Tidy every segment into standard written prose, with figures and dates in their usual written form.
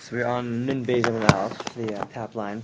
So we're on Nun Beis of an Aleph, the top line,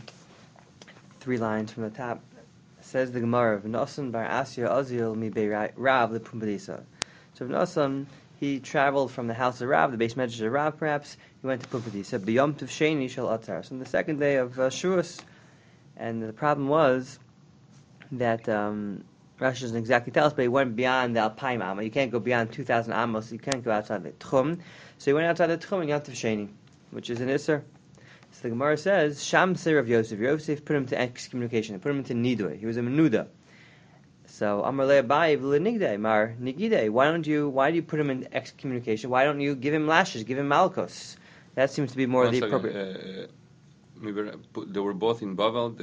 3 lines from the top. Says the Gemara, "V'nasan bar Asya Azil mi bei Rav lePumbedisa." So V'nasan, he traveled from the house of Rav, the base medrash of Rav, perhaps. He went to Pumbedisa. B'yom Tov Sheni shel Atzar. So on the second day of Shavuos, and the problem was that Rashi doesn't exactly tell us, but he went beyond the Alpayim Amma. You can't go beyond 2,000 Amos. You can't go outside the Tchum. So he went outside the Tchum in Yom Tov Sheni, which is an Isser. So the Gemara says, Sham Seir of Yosef. Yosef put him to excommunication. Put him into Nidui. He was a Menuda. So Amar Le Abaye v'lenigdei mar nigidei. Why do you put him in excommunication? Why don't you give him lashes? Give him malchus? That seems to be more the appropriate. They were both in Bavel.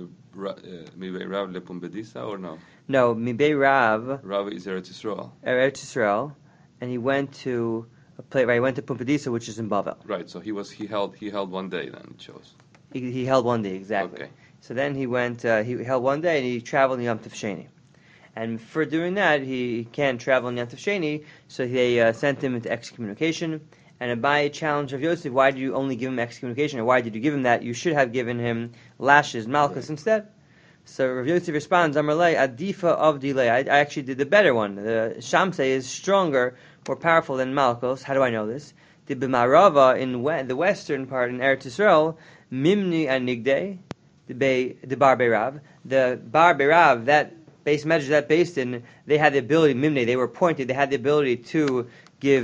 Maybe Rav lePumbedisa or no? No, Mibei Rav. Rav is Eretz Yisrael. Eretz Yisrael, and he went to a place. Right, he went to Pumbedisa, which is in Bavel. Right. So he held one day. Then it shows. He held one day exactly. Okay. So then he went. He held one day, and he traveled in Yom Tov Sheni. And for doing that, he can't travel in Yom Tov Sheni, so they sent him into excommunication. And Abaye challenged Rav Yosef, why did you only give him excommunication, or why did you give him that? You should have given him lashes, malchus, instead. So Rav Yosef responds, Amarlei, adifa of delay. I actually did the better one. The Shamsei is stronger, more powerful than malchus. How do I know this? The B'marava, in the western part, in Eretz Yisrael, Mimni and Nigdei, the Bar Beirav. The Bar Beirav, that base measure, that based in, they had the ability, Mimni, they were appointed, they had the ability to give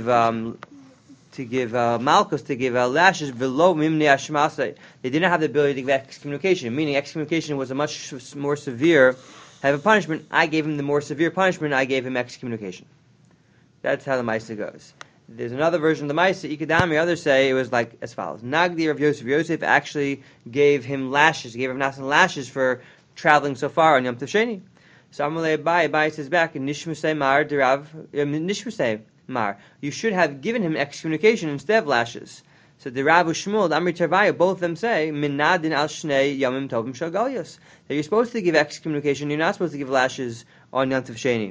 malchus, to give lashes below mimni ashmasai. They didn't have the ability to give excommunication, meaning excommunication was a much more severe type of punishment. I gave him the more severe punishment, I gave him excommunication. That's how the Maisa goes. There's another version of the Maisa, Ikadami, others say it was like as follows. Nagdi of Yosef. Yosef actually gave him lashes, gave him Nasan lashes for traveling so far on Yom Tov Sheni. So Amalei Abaye says back, Nishmusei Mar Derav, Nishmusei Mar. You should have given him excommunication instead of lashes. So the Rav Shmuel, the Amri Tervaya, both of them say, Minadin al Shnei Yamim Tovim Shagalios. That you're supposed to give excommunication, you're not supposed to give lashes on Yom Tov Sheni.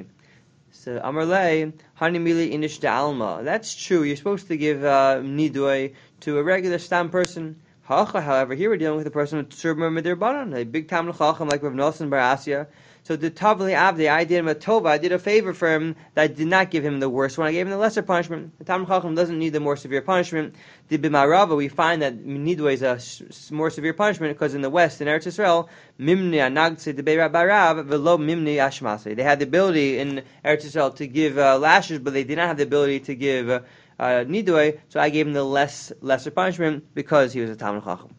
So Amarlei, Hanimili Inish de Alma. That's true, you're supposed to give Nidui to a regular stam person. Hacha, however, here we're dealing with a person with Surma Midirbanan, a big Tamil Chacham like Rav Nosson Bar Asya. So the Tavli Avdi, I did him a tova, I did a favor for him that I did not give him the worst one, I gave him the lesser punishment. The Talmud Chacham doesn't need the more severe punishment. The B'marava, we find that Nidui is a more severe punishment because in the West, in Eretz Yisrael, Mimni Anagtse de Beirab Velo Mimni Ashmase. They had the ability in Eretz Yisrael to give lashes, but they did not have the ability to give Nidui, so I gave him the lesser punishment because he was a Talmud Chacham.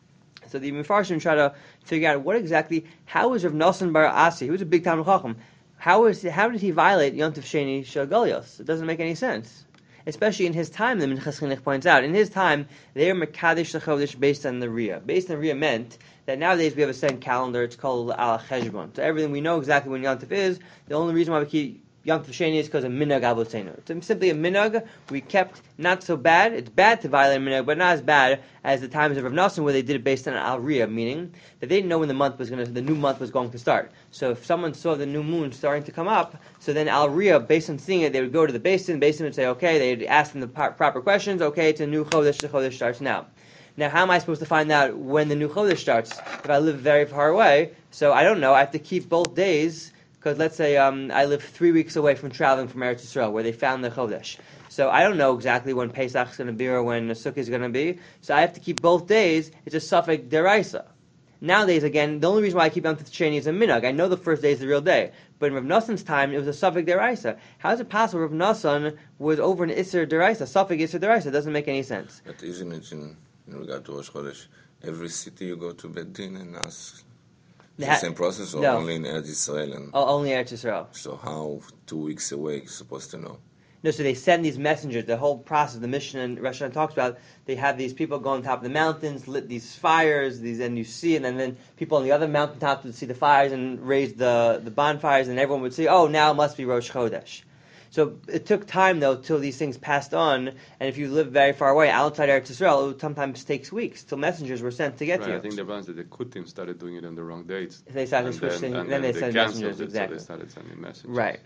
So the Mefarshim try to figure out how was Rav Nosson Bar Asi, he was a big Talmud Chacham, how did he violate Yom Tov Sheni Shel Galios? It doesn't make any sense. Especially in his time, the Minchas Chinuch points out, in his time, they were Mekadesh L'Chodesh based on the Riyah. Based on Riyah meant that nowadays we have a set calendar, it's called Al Cheshbon. So everything, we know exactly when Yom Tov is. The only reason why we keep Yom Tov Sheni is because of minhag avoseinu. It's simply a minhag we kept, not so bad. It's bad to violate a minhag, but not as bad as the times of Rav Nosson where they did it based on Al Riyah, meaning that they didn't know when the new month was going to start. So if someone saw the new moon starting to come up, so then Al Riyah, based on seeing it, they would go to the basin would say, okay, they'd ask them the proper questions, okay, it's a new Chodesh, the Chodesh starts now. Now, how am I supposed to find out when the new Chodesh starts if I live very far away? So I don't know, I have to keep both days. Because let's say I live 3 weeks away from traveling from Eretz Yisrael, where they found the Chodesh. So I don't know exactly when Pesach is going to be or when Sukkah is going to be. So I have to keep both days. It's a suffix deraisa. Nowadays, again, the only reason why I keep Yom Tov Sheni is a minhag. I know the first day is the real day. But in Rav Nosson's time, it was a suffix deraisa. How is it possible Rav Nosson was over an Isser deraisa, suffix Isser deraisa? It doesn't make any sense. But isn't it in regard to Rosh Chodesh, every city you go to Bet Din and ask... The same process, or no. only in Eretz Yisrael? Only Eretz Yisrael. So how 2 weeks away you're supposed to know? No, so they send these messengers. The whole process, the mission and Rosh Hashanah talks about, they have these people go on top of the mountains, lit these fires, and you see, and then people on the other mountaintops would see the fires and raise the bonfires, and everyone would say, oh, now it must be Rosh Chodesh. So it took time, though, till these things passed on, and if you live very far away, outside Eretz Yisrael, it sometimes takes weeks till messengers were sent to get to you. I think the ones that the Kutim started doing it on the wrong dates. They started switching, then they sent messengers, exactly. So they started sending messages. Right.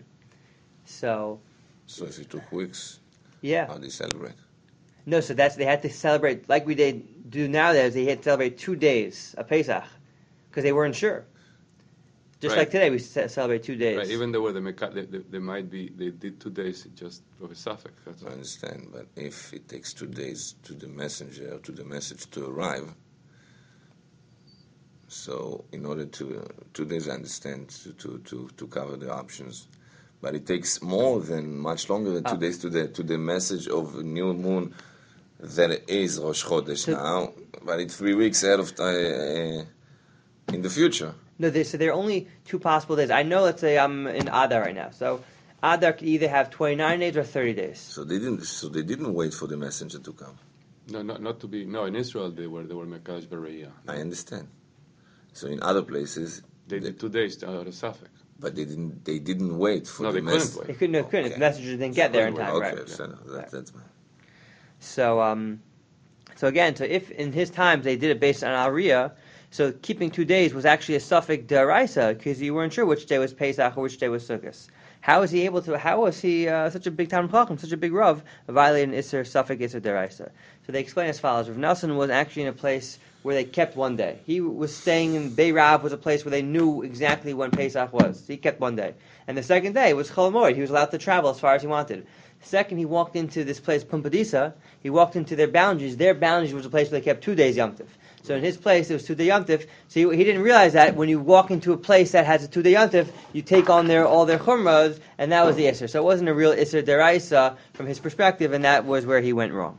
So if it took weeks, yeah. how do you celebrate? No, so they had to celebrate like we did do nowadays, they had to celebrate 2 days of Pesach because they weren't sure. Just Right. like today, we celebrate 2 days. Right, even though they might be, they did 2 days just of a suffix. That's I all. understand, but if it takes 2 days to the messenger, to the message to arrive, so in order to 2 days, I understand to cover the options, but it takes much longer than 2 days to the message of new moon that it is Rosh Chodesh now, but it's 3 weeks ahead of in the future. No, so there are only 2 possible days. I know, let's say I'm in Adar right now. So Adar could either have 29 days or 30 days. So they didn't wait for the messenger to come. No, not to be. No, in Israel they were Mekadosh Bereiyah. I understand. So in other places They did 2 days out of suffix. but they didn't wait for No, the they couldn't messenger. wait. They couldn't. Okay. If the messengers didn't get there in time, Okay, right? so that's my. So again, so if in his times they did it based on Aliyah, so keeping 2 days was actually a suffix deraisa because you weren't sure which day was Pesach or which day was Sukkot. How was he able to? How was he such a big Talmid Chacham, such a big Rav, violating Isser suffix Isser deraisa? So they explain as follows: Rav Nelson was actually in a place where they kept 1 day. He was staying in Bei Rav, was a place where they knew exactly when Pesach was. So he kept 1 day, and the second day was Chol Hamoed. He was allowed to travel as far as he wanted. Second, he walked into this place, Pumpadisa. He walked into their boundaries. Their boundaries was a place where they kept 2 days Yom Tov. So in his place, it was 2 day Yom Tov. So he didn't realize that when you walk into a place that has a 2 day Yom Tov, you take on all their chumras, and that was the Isser. So it wasn't a real Isser deraisa from his perspective, and that was where he went wrong.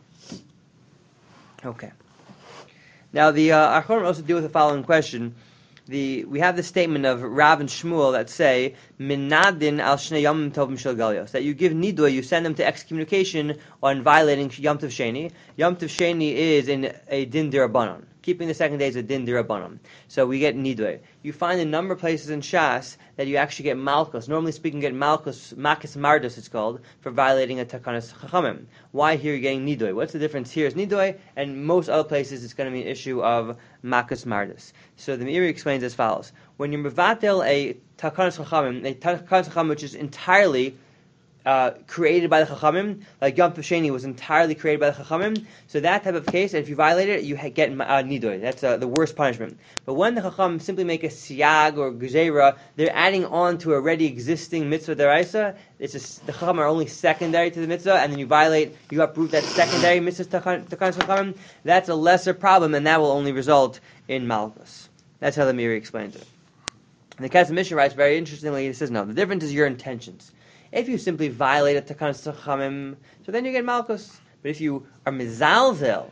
Okay. Now the Achronim also deal with the following question. We have the statement of Rav and Shmuel that say Minadin al Shnei Yom Tovim Shel Galios, that you give nidui, you send them to excommunication on violating Yom Tov Sheni. Yom Tov Sheni is in a din dirabanan. Keeping the second day is a din dirabanan. So we get nidui. You find a number of places in Shas that you actually get malchus. Normally speaking, you get malchus, makis mardus it's called, for violating a takanas chachamim. Why here you're getting nidui? What's the difference? Here is nidui, and most other places it's going to be an issue of makis mardus. So the Meiri explains as follows: when you're mevatel a takanas chachamim, which is entirely created by the Chachamim, like Yom Tov Sheni was entirely created by the Chachamim, so that type of case, if you violate it, you get nidui. That's the worst punishment. But when the Chachamim simply make a siyag or gzeira, they're adding on to already existing mitzvah deraisa. The Chachamim are only secondary to the mitzvah, and then you uproot that secondary mitzvah takanas Chachamim. That's a lesser problem, and that will only result in malchus. That's how the Meiri explains it. And the Kesef Mishnah writes very interestingly. He says, no, the difference is your intentions. If you simply violate a takanas chachamim, so then you get malchus. But if you are mizalzel,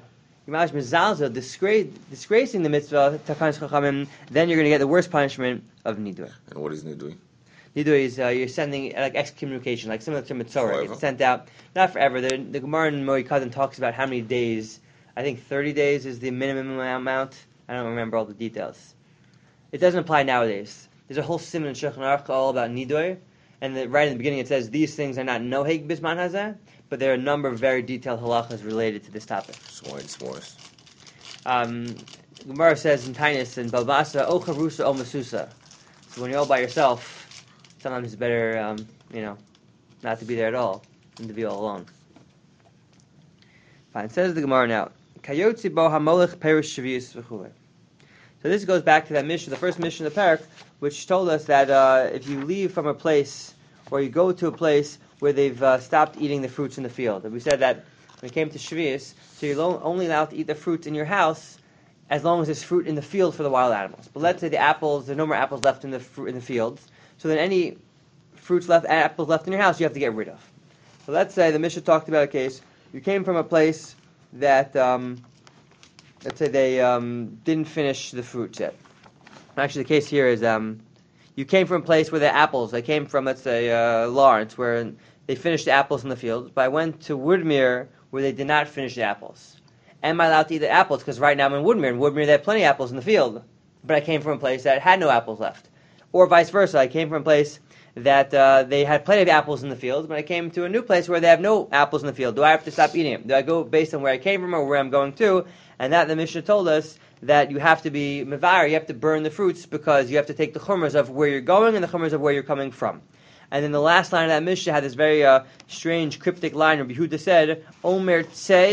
disgracing the mitzvah takanas chachamim, then you're going to get the worst punishment of nidui. And what is nidui? Nidui is you're sending like excommunication, like similar to mitzorah. It's sent out not forever. The Gemara in Moed Katan talks about how many days. I think 30 days is the minimum amount. I don't remember all the details. It doesn't apply nowadays. There's a whole siman in Shulchan Aruch all about nidui. And right in the beginning it says these things are not noheg bisman hazeh, but there are a number of very detailed halachas related to this topic. So why it's worse? Gemara says in Tainus and Balbasa, o charusa o masusa. So when you're all by yourself, sometimes it's better, not to be there at all than to be all alone. Fine. It says the Gemara now, kayotzi bo hamolech perish shavius v'chulei. So this goes back to that mission, the first mission of the parak, which told us that if you leave from a place, or you go to a place where they've stopped eating the fruits in the field. And we said that when it came to Shavuos, so you're only allowed to eat the fruits in your house as long as there's fruit in the field for the wild animals. But let's say there's no more apples left in the fields, so then any apples left in your house, you have to get rid of. So let's say the Mishnah talked about a case, you came from a place that, let's say they didn't finish the fruits yet. Actually, the case here is you came from a place where the apples, they came from, let's say, Lawrence, where they finished the apples in the field, but I went to Woodmere where they did not finish the apples. Am I allowed to eat the apples? Because right now I'm in Woodmere. In Woodmere, they have plenty of apples in the field, but I came from a place that had no apples left. Or vice versa, I came from a place that they had plenty of apples in the field, but I came to a new place where they have no apples in the field. Do I have to stop eating them? Do I go based on where I came from or where I'm going to? And that the Mishnah told us that you have to be mevar, you have to burn the fruits because you have to take the chumras of where you're going and the chumras of where you're coming from. And then the last line of that Mishnah had this very strange cryptic line. Rabbi Yehuda said, Omer tzei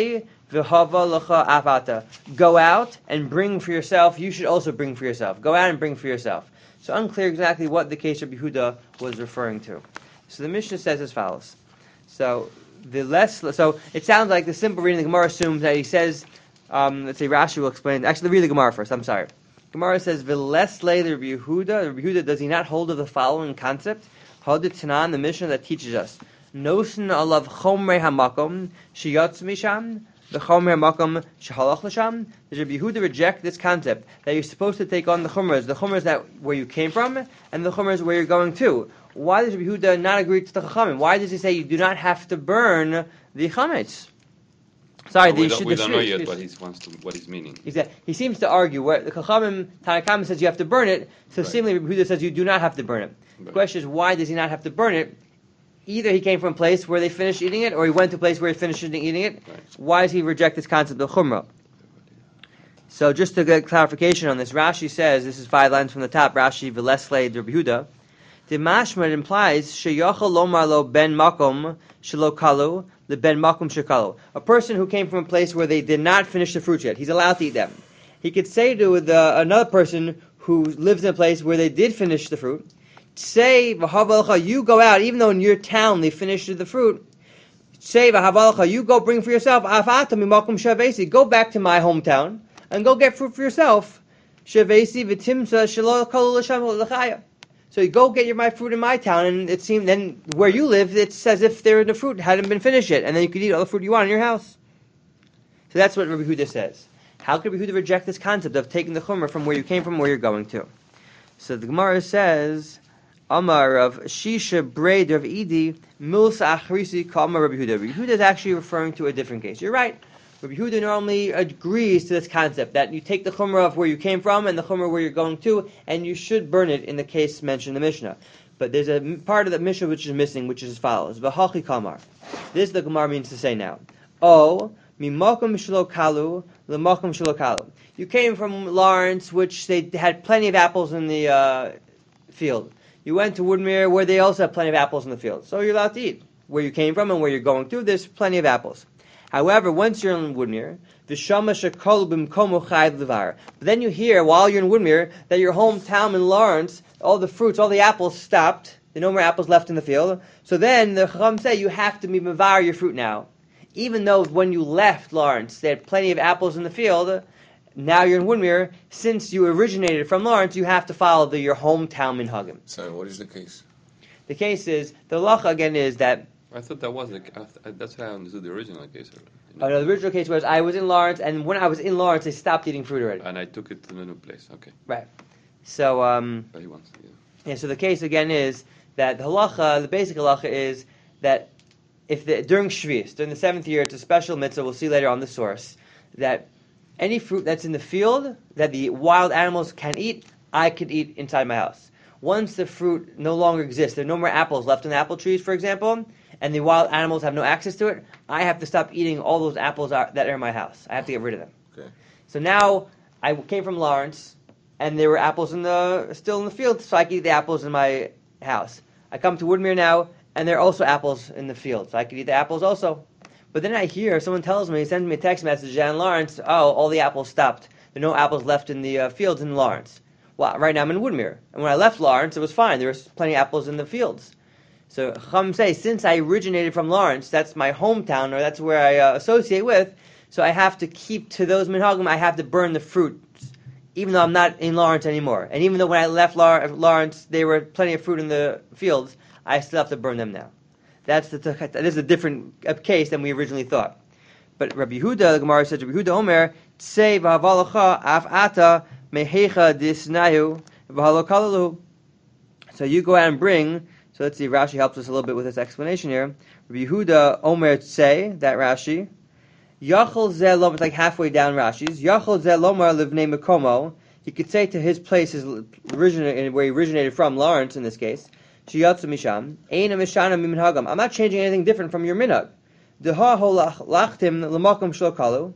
v'hava lecha afata. Go out and bring for yourself. You should also bring for yourself. Go out and bring for yourself. So unclear exactly what the case of Yehuda was referring to. So the Mishnah says as follows. So it sounds like the simple reading of the Gemara assumes that he says, let's say Rashi will explain. Actually, read the Gemara first. I'm sorry. Gemara says, "V'lesle the Rabbi Yehuda." Rabbi Yehuda, does he not hold of the following concept? Hadit Tanan, the Mishnah that teaches us, Nosen alav chomrei hamakom sheyatz misham v'chomrei hamakom shehalach l'sham. Does Rabbi Yehuda reject this concept that you're supposed to take on the chumras that where you came from, and the chumras where you're going to? Why does Rabbi Yehuda not agree to the chachamim? Why does he say you do not have to burn the chametz? Sorry, we don't know yet what he's meaning. He seems to argue where the Chachamim Tanakama says you have to burn it, so seemingly Rabbi Yehuda says you do not have to burn it. The question is, why does he not have to burn it? Either he came from a place where they finished eating it, or he went to a place where he finished eating it. Right. Why does he reject this concept of chumrah? So just to get clarification on this, Rashi says, this is 5 lines from the top, Rashi v'lesle Rabbi Yehuda, the mashma implies sheyachal lomar lo ben makom shelo kalu the ben makom shekalu. A person who came from a place where they did not finish the fruits yet, he's allowed to eat them. He could say to another person who lives in a place where they did finish the fruit, say, you go out, even though in your town they finished the fruit, say, you go bring for yourself, go back to my hometown, and go get fruit for yourself. So you go get my fruit in my town, and it seems then where you live, it's as if the fruit hadn't been finished yet, and then you could eat all the fruit you want in your house. So that's what Rabbi Yehuda says. How could Rabbi Yehuda reject this concept of taking the chumrah from where you came from, where you're going to? So the Gemara says, Amar of Shisha Braid of Idi Milsa Achrisi Kama Rabbi Yehuda. Rabbi Yehuda is actually referring to a different case. You're right. Rabbi Yehuda normally agrees to this concept that you take the chumrah of where you came from and the chumrah where you're going to, and you should burn it in the case mentioned in the Mishnah. But there's a part of the Mishnah which is missing, which is as follows: V'hachi kamar. This the Gemara means to say now. Mimakom shelo kalu l'makom shelo kalu. You came from Lawrence, which they had plenty of apples in the field. You went to Woodmere, where they also have plenty of apples in the field. So you're allowed to eat. Where you came from and where you're going to, there's plenty of apples. However, once you're in Woodmere, but then you hear, while you're in Woodmere, that your hometown in Lawrence, all the fruits, all the apples stopped. There are no more apples left in the field. So then the Chacham say you have to be mevar your fruit now. Even though when you left Lawrence, they had plenty of apples in the field, now you're in Woodmere, since you originated from Lawrence, you have to follow your hometown minhagim. So what is the case? The case is, the halacha again is that... I thought that was that's how I understood the original case. Oh, no, the original case was I was in Lawrence, and when I was in Lawrence, they stopped eating fruit already. And I took it to the new place, okay. Right. So, But he wants, yeah, so the case again is that the basic halacha is that during Shvius, during the 7th year, it's a special mitzvah, we'll see later on the source, that any fruit that's in the field that the wild animals can eat, I could eat inside my house. Once the fruit no longer exists, there are no more apples left in the apple trees, for example, and the wild animals have no access to it, I have to stop eating all those apples that are in my house. I have to get rid of them. Okay. So now, I came from Lawrence, and there were apples still in the field, so I could eat the apples in my house. I come to Woodmere now, and there are also apples in the field, so I could eat the apples also. But then I hear, someone tells me, sends me a text message, in Lawrence, all the apples stopped. There are no apples left in the fields in Lawrence. Well, right now I'm in Woodmere. And when I left Lawrence, it was fine. There was plenty of apples in the fields. So Chacham say, since I originated from Lawrence, that's my hometown, or that's where I associate with, so I have to keep to those minhagim, I have to burn the fruit, even though I'm not in Lawrence anymore. And even though when I left Lawrence, there were plenty of fruit in the fields, I still have to burn them now. This is a different case than we originally thought. But Rabbi Yehuda, the Gemara says, Rabbi Yehuda Omer, Tsei v'havalacha af ata mehecha disnayu v'halokalalu. So you go out and bring, so let's see, Rashi helps us a little bit with this explanation here. Rabbi Yehuda Omer Tsei, that Rashi, Yachol zeh lomar, it's like halfway down Rashi's, Yachol zeh lomar livnei mekomo, he could say to his place, where he originated from, Lawrence in this case, Shiyatsu misham, Eina mishana miminhagam. I'm not changing anything different from your minhag. Deha holachtim l'makom shlo kalu.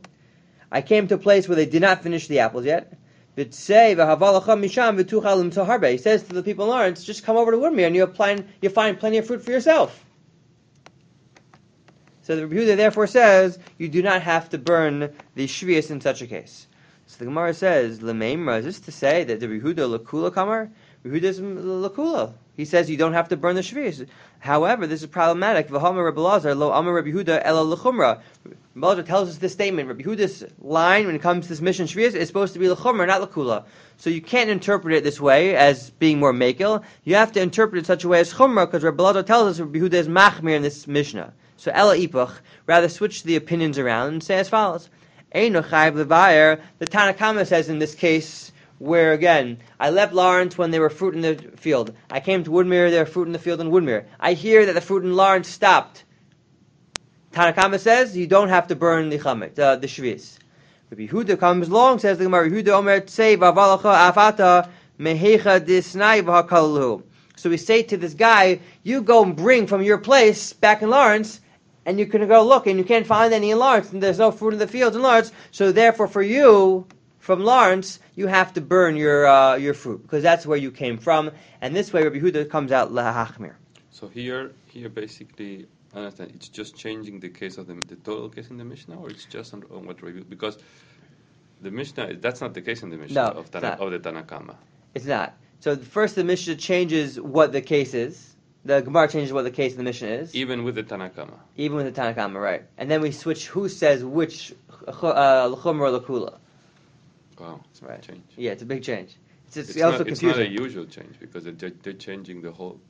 I came to a place where they did not finish the apples yet. B'tsei v'havalacha misham v'tuchal l'mto harbe. He says to the people in Lawrence, just come over to Woodmere and you find plenty of fruit for yourself. So the Rabbi Yehuda therefore says you do not have to burn the shvius in such a case. So the Gemara says, L'meimra, is this to say that the Rabbi Yehuda L'kula Kamar? Rabbi Yehuda is L'kula. He says you don't have to burn the shvius. However, this is problematic. V'hamar Rabbi Lazar, lo amar Rabbi Yehuda ela l'chumra. Rabbi Lazar tells us this statement. Rabbi Yehuda's line when it comes to this mission shvius is supposed to be l'chumra, not l'kula. So you can't interpret it this way as being more makel. You have to interpret it such a way as chumra, because Rabbi Lazar tells us Rabbi Yehuda is machmir in this mishnah. So ela ipuch, rather switch the opinions around and say as follows. Eino chayv levayer. The Tanna Kama says in this case, where again, I left Lawrence when there were fruit in the field. I came to Woodmere, there were fruit in the field in Woodmere. I hear that the fruit in Lawrence stopped. Tanna Kama says you don't have to burn the chametz, the shvius. Rabbi Yehuda comes along, says the Gemara, Yehuda omer tzei v'avalacha afata mehecha disnai v'hakalu. So we say to this guy, you go and bring from your place back in Lawrence, and you can go look, and you can't find any in Lawrence, and there's no fruit in the fields in Lawrence, so therefore for you, from Lawrence, you have to burn your fruit, because that's where you came from, and this way Rabbi Yehuda comes out lahachmir. So here basically, I understand, it's just changing the case of the total case in the Mishnah, or it's just on what Rabbi, because the Mishnah, that's not the case in the Mishnah of the Tanna Kama. It's not. So first the Mishnah changes what the case is. The Gemara changes what the case in the Mishnah is. Even with the Tanna Kama. Even with the Tanna Kama, right. And then we switch who says which, l'chumra or l'kula. Wow, it's a big change. Yeah, it's a big change. It's also not, confusing. It's not a usual change, because they're changing the whole.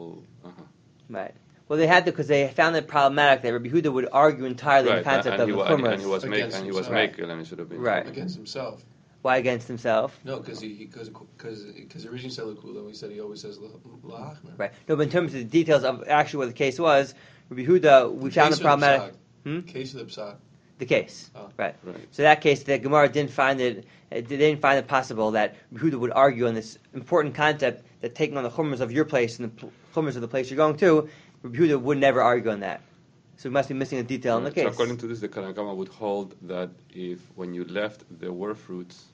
Right. Well, they had to, because they found it problematic that Rabbi Yehuda would argue entirely the concept of l'chumra. And he was makel, and he should have been right. Against himself. Why against himself? No, because originally said l'kula, and we said he always says l'achmer. Right. No, but in terms of the details of actually what the case was, Rabbi Yehuda, we found it problematic. Case of the psak. The case, oh. right. So that case, the Gemara didn't find it possible that Yehuda would argue on this important concept that taking on the chumras of your place and the chumras of the place you're going to, Yehuda would never argue on that. So we must be missing a detail in the case. So according to this, the Tanna Kama would hold that if when you left there were fruits,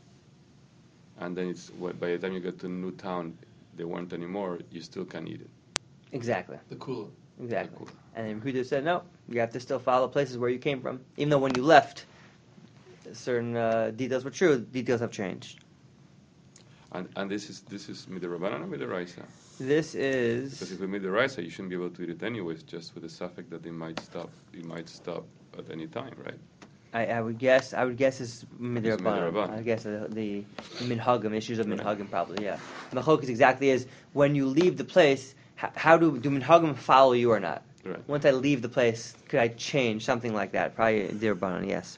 and then by the time you get to a new town, there weren't anymore, you still can eat it. Exactly. The kula. Exactly. And then Yehuda said, no, you have to still follow places where you came from. Even though when you left, certain details were true, details have changed. And this is midrabanan or midoraisa? This is... Because if we midoraisa, you shouldn't be able to eat it anyways, just with the suffix that it might stop at any time, right? I would guess it's midrabanan. I guess the minhagim, issues of minhagim probably, yeah. The machlokes exactly is when you leave the place, how do minhagim follow you or not? Right. Once I leave the place, could I change something like that? Probably dirabanan, yes.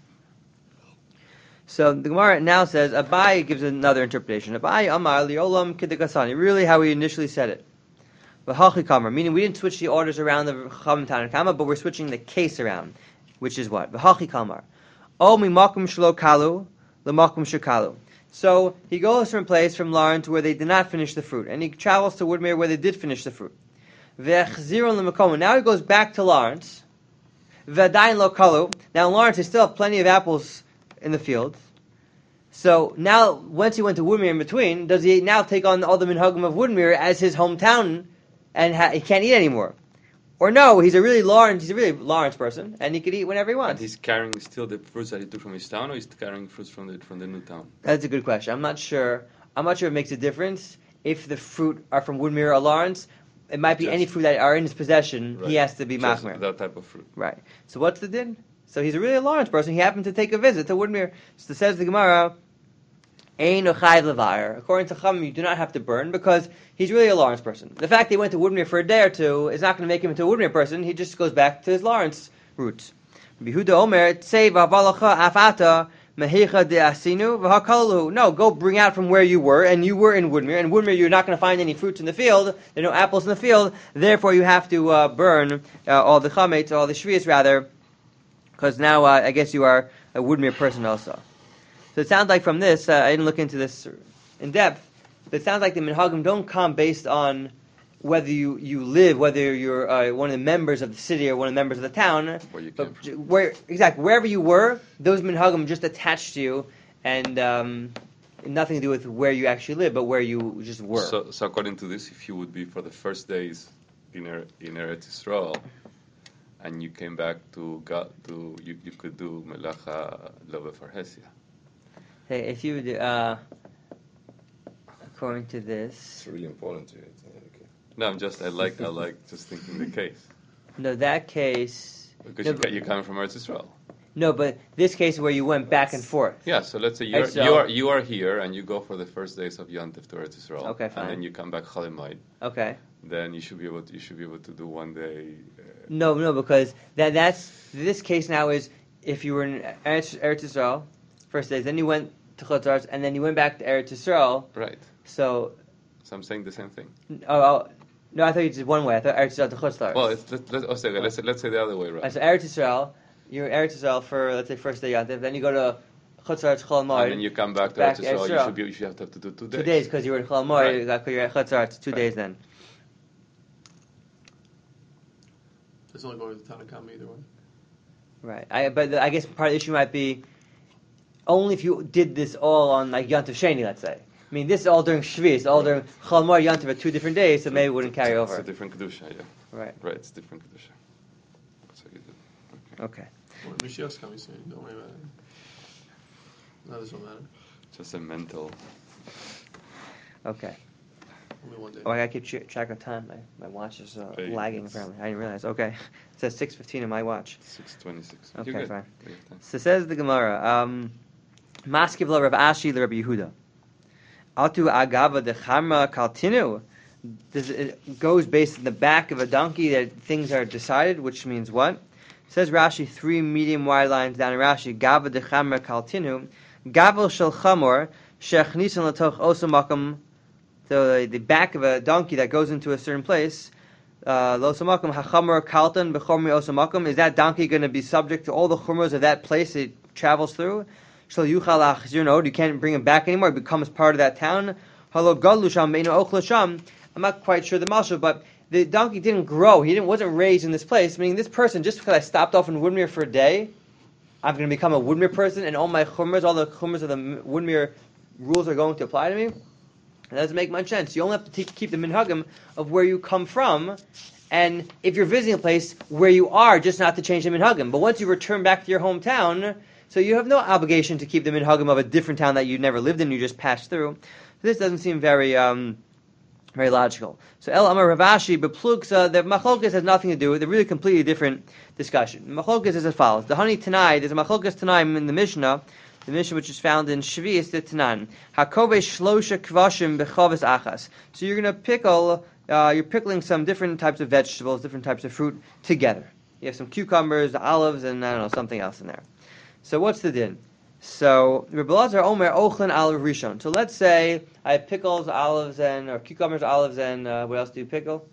So the Gemara now says Abai gives another interpretation. Abai Amar Liolam Kidikasani. Really, how we initially said it. V'hachi Kamar, meaning we didn't switch the orders around the Chacham Tanna Kama, but we're switching the case around, which is what V'hachi Kamar. O mimakum shlo kalu lemakum shekalu. So he goes from a place from Lawrence where they did not finish the fruit, and he travels to Woodmere where they did finish the fruit. V'chziron lemakom. Now he goes back to Lawrence. V'adayin lo kalu. Now in Lawrence they still have plenty of apples in the field. So now, once he went to Woodmere in between, does he now take on all the minhagim of Woodmere as his hometown, and he can't eat anymore? Or no, he's a really Lawrence person, and he could eat whenever he wants. And he's carrying still the fruits that he took from his town, or he's carrying fruits from the new town? That's a good question. I'm not sure if it makes a difference if the fruit are from Woodmere or Lawrence. It might be any fruit that are in his possession. Right. He has to be machmer. That type of fruit. Right. So what's the din? So he's a really Lawrence person. He happened to take a visit to Woodmere. So says the Gemara, Ein ochayv levayer. According to Chacham, you do not have to burn because he's really a Lawrence person. The fact that he went to Woodmere for a day or two is not going to make him into a Woodmere person. He just goes back to his Lawrence roots. Yehuda Omer tzei v'avalacha afata mehecha de'asinu v'hakalu. No, go bring out from where you were, and you were in Woodmere. And Woodmere, you're not going to find any fruits in the field. There are no apples in the field. Therefore, you have to burn all the chametz, all the shvius rather. Because now I guess you are a Woodmere person also. So it sounds like from this, I didn't look into this in depth, but it sounds like the minhagim don't come based on whether you live, whether you're one of the members of the city or one of the members of the town. Where you came from. Wherever you were, those minhagim just attached to you, and nothing to do with where you actually live, but where you just were. So according to this, if you would be for the first days in Eretz Yisrael, and you came back to God, you could do melacha lo befarhesia. Hey, if you would, according to this, It's really important to it. Okay. No, I like just thinking the case. No, that case. Because No, you're coming from Eretz Yisrael. No, but this case where you went back and forth. Yeah, so let's say you are here and you go for the first days of Yantif to Eretz Yisrael. Okay, fine. And then you come back Cholimayid. Okay. Then you should be able to do one day. No, because that's this case now is if you were in Eretz Yisrael, first days, then you went to Chutz La'aretz, and then you went back to Eretz Yisrael. Right. So I'm saying the same thing. No, I thought you did one way. I thought Eretz Yisrael to Chutz La'aretz. Well, let's say the other way around. So Eretz Yisrael, you're in Eretz Yisrael for let's say first day Yantif, then you go to Chutz La'aretz Chol Moed. And then you come back to Eretz Yisrael. You should have to do 2 days. 2 days because you were in Chol Moed. Right. You're at Chutz La'aretz 2 days then. It's only going to the Tanakama either way. Right. But I guess part of the issue might be only if you did this all on like Yantif Sheni, let's say. I mean, this is all during Shvi, it's all during Chol Moed Yantif at 2 different days, so maybe it wouldn't carry over. It's a different kedusha, yeah. Right. Right. It's different kedusha. That's what you do. Okay. Well, Mashiach's coming soon. Don't worry about it. No, this won't matter. Just a mental. Okay. Only one day. Oh, I gotta keep track of time. My watch is lagging apparently. I didn't realize. Okay. It says 6:15 in my watch. 6:26. Okay, fine. So says the Gemara, Maskiv lo Rav Ashi le Rabbi Yehuda. Atu agava de charma kaltinu. It goes based in the back of a donkey that things are decided, which means what? Says Rashi 3 medium wide lines down in Rashi. Gava de charma kaltinu. Gavel shel chamor shechnisan latoch osamakum. So the back of a donkey that goes into a certain place. Losamakum hachamor kaltan bechomri osamakum. Is that donkey going to be subject to all the chumras of that place it travels through? You can't bring him back anymore. It becomes part of that town. I'm not quite sure the mashal, but the donkey didn't grow. He wasn't raised in this place. Meaning, this person, just because I stopped off in Woodmere for a day, I'm going to become a Woodmere person, and all my chumras, all the chumras of the Woodmere rules are going to apply to me. That doesn't make much sense. You only have to keep the minhagim of where you come from, and if you're visiting a place where you are, just not to change the minhagim. But once you return back to your hometown, so you have no obligation to keep the minhagim of a different town that you never lived in, you just passed through. This doesn't seem very very logical. So El Amar Rav Ashi Beplugsa, the machlokas has nothing to do with it. They're really completely different discussion. Machlokas is as follows. The Hani Tanai, there's a machlokas Tanaim in the Mishnah, which is found in Shvi, is the Tanan. Hakove shlosha kvashim bechavis achas. So you're going to pickle, you're pickling some different types of vegetables, different types of fruit together. You have some cucumbers, olives, and I don't know, something else in there. So what's the din? So Rebbe Lazar Omer Ochlan Al Rishon. So let's say I have pickles, olives, or cucumbers, olives, and what else do you pickle?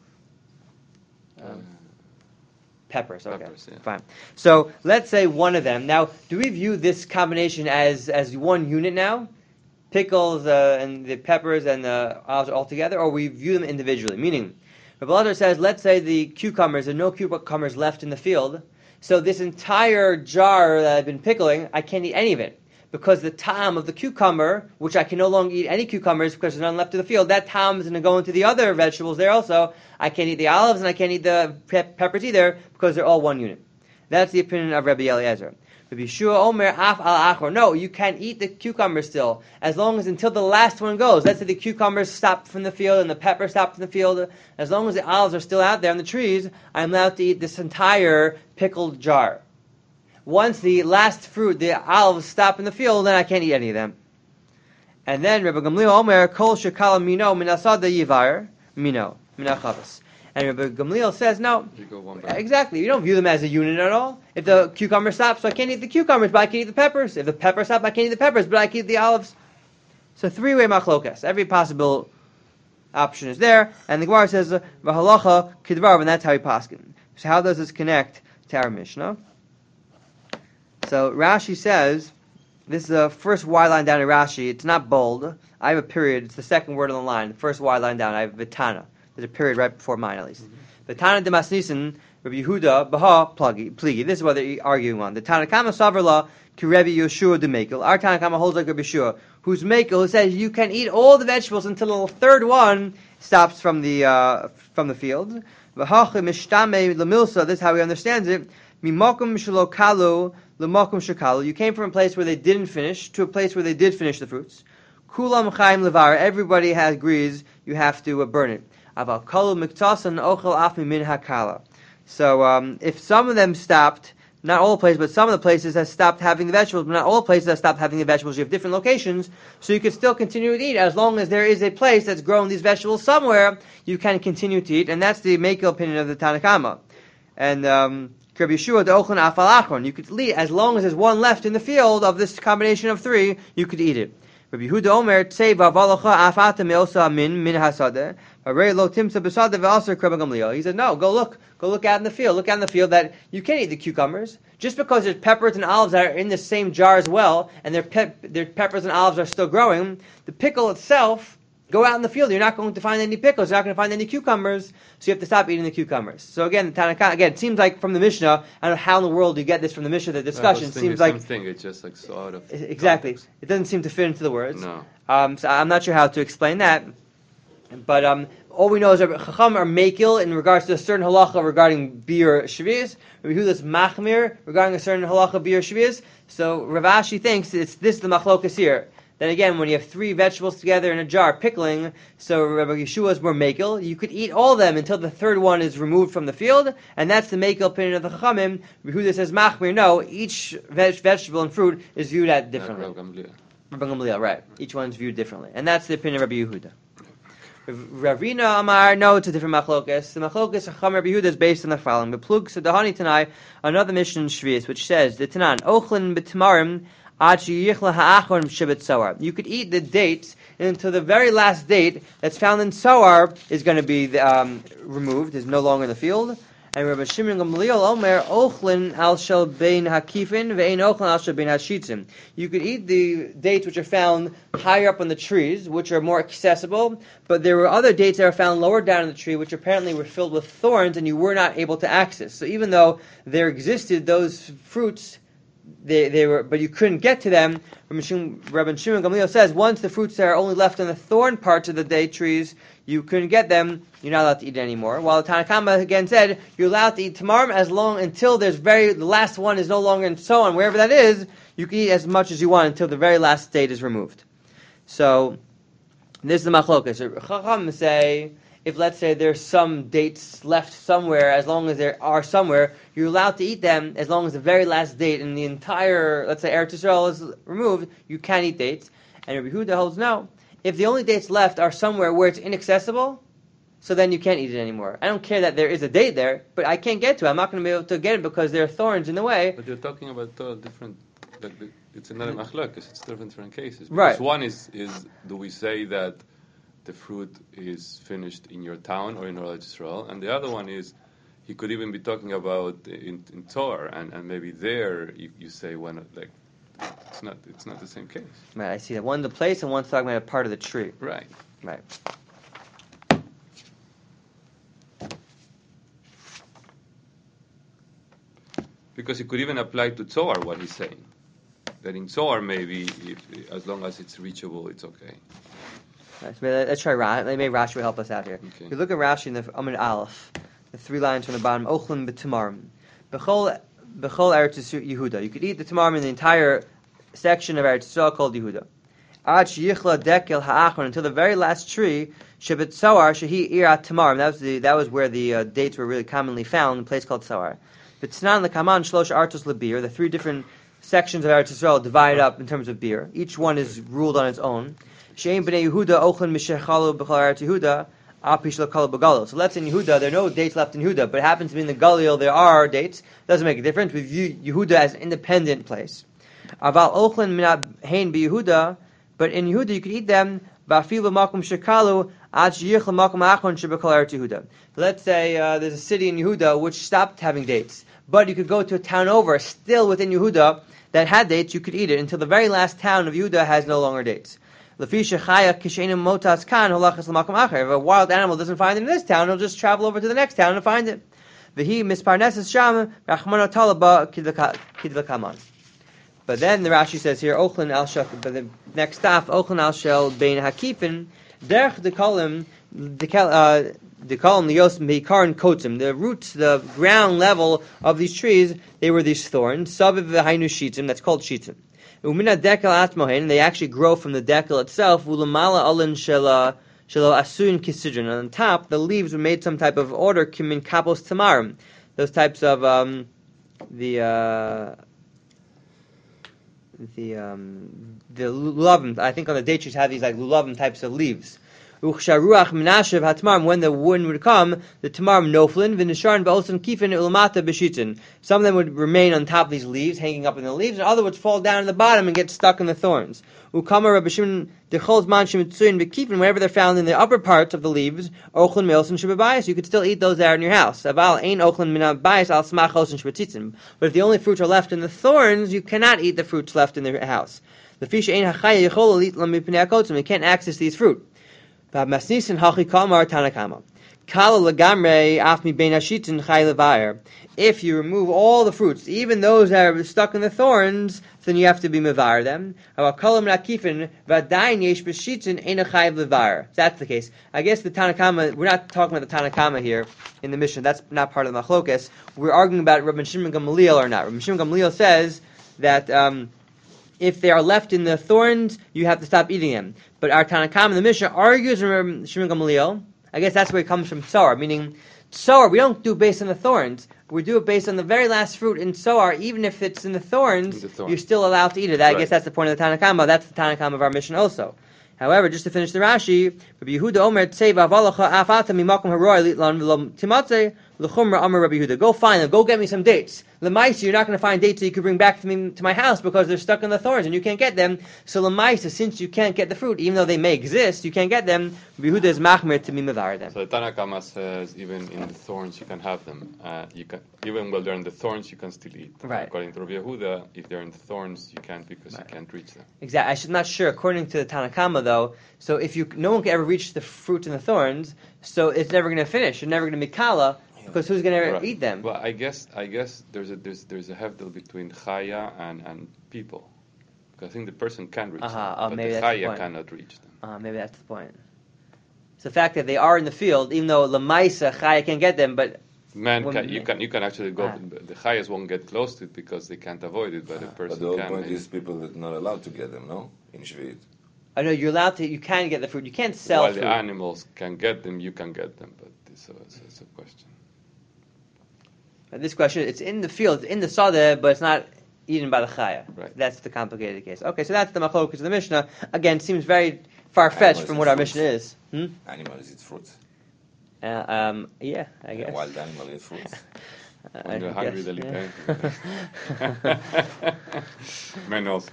Peppers. Okay, peppers, yeah. Fine. So let's say one of them. Now, do we view this combination as one unit now? Pickles and the peppers and the olives all together, or we view them individually? Meaning, Rebbe Lazar says, let's say the cucumbers, there are no cucumbers left in the field. So this entire jar that I've been pickling, I can't eat any of it. Because the ta'am of the cucumber, which I can no longer eat any cucumbers because there's none left in the field, that ta'am is going to go into the other vegetables there also. I can't eat the olives and I can't eat the peppers either because they're all one unit. That's the opinion of Rabbi Eliezer. Rabbi Yeshua Omer af al achor. No, you can't eat the cucumber still, as long as until the last one goes. Let's say the cucumbers stop from the field and the peppers stop from the field. As long as the olives are still out there on the trees, I'm allowed to eat this entire pickled jar. Once the last fruit, the olives, stop in the field, then I can't eat any of them. And then Rabbi Gamliel Omer kol shekala mino minasada yivar mino minachavas. And Rabbi Gamliel says, no, exactly. You don't view them as a unit at all. If the cucumber stops, so I can't eat the cucumbers, but I can eat the peppers. If the peppers stop, I can't eat the peppers, but I can eat the olives. So 3-way machlokas. Every possible option is there. And the Gemara says, v'halacha kidvar, and that's how he paskin. So how does this connect to our Mishnah? So Rashi says, this is the first wide line down in Rashi. It's not bold. I have a period. It's the second word on the line. The first wide line down, I have vitana. There's a period right before mine, at least. The Tana de Masnisin, Rabbi Yehuda, Baha, Pligi. This is what they're arguing on. The Tanakama Savarla, to Rabbi Yeshua de Mekel. Our Tanakama holds like Rabbi Yeshua, who's Mekel, who says you can eat all the vegetables until the third one stops from the field. V'hachi mishtame lemilsa. This is how he understands it. Mimakum shelo kalu lemakum shekalu. You came from a place where they didn't finish to a place where they did finish the fruits. Kulam chaim levar. Everybody agrees you have to burn it. Aval kalu miktasan ochel afmi min hakala. So if some of them stopped, not all places, but some of the places have stopped having the vegetables, but not all places have stopped having the vegetables. You have different locations, so you can still continue to eat. As long as there is a place that's growing these vegetables somewhere, you can continue to eat, and that's the Mekel opinion of the Tanna Kama. And Rabbi Yeshua, the Ochlan Afal Achron, you could eat, as long as there's one left in the field of this combination of three, you could eat it. Rabbi Yehuda Omer, Tzei v'avalacha afata me'osa min hasadeh, harei lo timsa b'sadeh v'aser kreba gamliel. He said, no, go look out in the field. Look out in the field that you can't eat the cucumbers. Just because there's peppers and olives that are in the same jar as well, and their peppers and olives are still growing, the pickle itself, go out in the field, you're not going to find any pickles, you're not going to find any cucumbers, so you have to stop eating the cucumbers. So again, it seems like from the Mishnah, I don't know how in the world you get this from the Mishnah, the discussion seems like... It's just like so out of... Exactly. Context. It doesn't seem to fit into the words. No. So I'm not sure how to explain that. But all we know is that Chacham are Mekil in regards to a certain halacha regarding Biur Shvius. Rabbi Yehuda's Machmir regarding a certain halacha Biur Shvius. So Rav Ashi thinks it's the machlokas here. Then again, when you have three vegetables together in a jar, pickling, so Rabbi Yeshua is more Mekel, you could eat all of them until the third one is removed from the field, and that's the Mekel opinion of the Chachamim. Rabbi Yehuda says, Machmir, no, each vegetable and fruit is viewed at differently. Rabbi Gamliel, right. Each one's viewed differently. And that's the opinion of Rabbi Yehuda. Ravina Amar, no, it's a different machlokas. The machlokas Chacham Rabbi Yehuda is based on the following. Beplug Sedahani Tanai, another mission in Shvius, which says, the Tanan, Ochlin B'Tamarim, you could eat the dates until the very last date that's found in Soar is going to be removed, is no longer in the field. And Rabbi Shimon Gamliel Omer Ochlin al shel bein hakifin ve'ein ochlin al shel bein hashitzim. You could eat the dates which are found higher up on the trees, which are more accessible, but there were other dates that are found lower down in the tree, which apparently were filled with thorns, and you were not able to access. So even though there existed those fruits, they were, but you couldn't get to them. Rabbi Shimon Gamliel says once the fruits that are only left on the thorn parts of the date trees, you couldn't get them. You're not allowed to eat it anymore. While the Tanna Kama again said you're allowed to eat tamarim until the last one is no longer, and so on. Wherever that is, you can eat as much as you want until the very last date is removed. So this is the machlokas. Chacham say, if let's say there's some dates left somewhere, as long as there are somewhere, you're allowed to eat them as long as the very last date in the entire, let's say Eretz Yisrael is removed, you can't eat dates. And Rabbi Yehuda holds no. If the only dates left are somewhere where it's inaccessible, so then you can't eat it anymore. I don't care that there is a date there, but I can't get to it. I'm not going to be able to get it because there are thorns in the way. But you're talking about different, it's another machlokas, it's different cases. Because right. One is do we say that the fruit is finished in your town or in Eretz Yisrael, and the other one is he could even be talking about in Torah, and maybe there you say when it's not the same case. Right, I see that one's the place and one's talking about a part of the tree. Right. Because it could even apply to Zohar what he's saying. That in Zohar maybe as long as it's reachable, it's okay. Right, so let's try Rashi. Maybe Rashi will help us out here. Okay. If you look at Rashi in the Amid Aleph, the 3 lines from the bottom, Ochlin b'tamarim. B'chol Eretz Yehuda. You could eat the tamarim in the entire section of Eretz Yisrael called Yehuda. Ad sheyichla dekel ha'achron, until the very last tree, shebet Tzoar shehi irat tamarim. That was where the dates were really commonly found, a place called Tzoar. B'tznan lekaman shlosh artos lebir. The 3 different sections of Eretz Yisrael divided up in terms of beer. Each one is ruled on its own. Shein b'nei Yehuda ochlin mishechalu b'chol Eretz Yehuda. So let's say in Yehuda, there are no dates left in Yehuda, but it happens to be in the Galil there are dates. Doesn't make a difference. We view Yehuda as an independent place. Aval ochlin minat hein b'Yehuda, but in Yehuda you could eat them. Ba'afilu makom shekalu ad sheyichla makom achron shebekol Eretz Yehuda. Let's say there's a city in Yehuda which stopped having dates, but you could go to a town over, still within Yehuda, that had dates. You could eat it until the very last town of Yehuda has no longer dates. If a wild animal doesn't find it in this town, it'll just travel over to the next town and find it. But then the Rashi says here, but the next stop, Ochlin al shel bein hakifin, derech dekalim, they call them the Yos Meikar and Kotzim. The roots, the ground level of these trees, they were these thorns. Saviv v'hainu shitzim, that's called shitzim. Umina dekel atmohen, they actually grow from the dekel itself. Ulamala alin shelo asun kisidron. On top, the leaves were made some type of order, kimin kapos tamarim. Those types of the lulavim. I think on the date trees have these like lulavim types of leaves. When the wind would come, the tamarim noflin, v'nisharin ba'osan kifin ulamata b'shitin. Some of them would remain on top of these leaves, hanging up in the leaves, and others would fall down to the bottom and get stuck in the thorns. Ukama Rabbi Shimon decholz man shemitzuyin b'kifin, whenever they're found in the upper parts of the leaves, ochlin me'osan shebebayis, you could still eat those that are in your house. Aval ein ochlin min ha'bayis al smach osan shebetzitzim. But if the only fruits are left in the thorns, you cannot eat the fruits left in the house. The fish ein hachaya yechol elit lam mipnei hakotzim. You can't access these fruit. Masnisin hachi kamar tanakama. Kala lagamre afmi bein hashitin chay levayer. If you remove all the fruits, even those that are stuck in the thorns, then you have to be mevayer them. That's the case. I guess the Tanakama, we're not talking about the Tanakama here in the Mishnah. That's not part of the Machlokes. We're arguing about Rabbi Shimon Gamliel or not. Rabbi Shimon Gamliel says that if they are left in the thorns, you have to stop eating them. But our Tanakama in the Mishnah argues with Rabbi Shimon Gamliel. I guess that's where it comes from Tzohar, meaning Tzohar, we don't do it based on the thorns. We do it based on the very last fruit in Tzohar. Even if it's in the thorns, you're still allowed to eat it. I guess that's the point of the Tanakama. That's the Tanakama of our Mishnah also. However, just to finish the Rashi, Rabbi Yehuda Omer Tzeva Avalacha Afata Mimakom Haroi Litlan V'Lo Timatze L'Chumra Amar Rabbi Yehuda. Go find them. Go get me some dates. Lemaisa, you're not going to find dates that you could bring back to my house because they're stuck in the thorns and you can't get them. So Lemaisa, since you can't get the fruit, even though they may exist, you can't get them. Rabbi Yehuda is machmer to mimavar them. So the Tanakama says even in the thorns you can have them. Even while they're in the thorns, you can still eat. Right. According to Rabbi Yehuda, if they're in the thorns, you can't because you can't reach them. Exactly. I'm not sure. According to the Tanakama, though, so if no one can ever reach the fruit in the thorns, so it's never going to finish. You're never going to be kala. Because who's going to eat them? Well, I guess there's a hefdel between chaya and people. Because I think the person can reach them, but the chaya cannot reach them. Maybe that's the point. It's the fact that they are in the field, even though lamaisa chaya can get them, but you can actually go. The chayas won't get close to it because they can't avoid it, but the person can. But the whole point is people that are not allowed to get them, no? In Shvit. I know you're allowed to. You can get the fruit. You can't sell. While fruit. the animals can get them, you can get them. But it's a question. This question, it's in the field, it's in the sadeh, but it's not eaten by the chaya. Right. That's the complicated case. Okay, so that's the machlokes of the Mishnah. Again, seems very far-fetched from what our Mishnah is. Animals eat fruits. Yeah, I guess. A wild animal eats fruits. When you're hungry, they'll eat anything. Men also.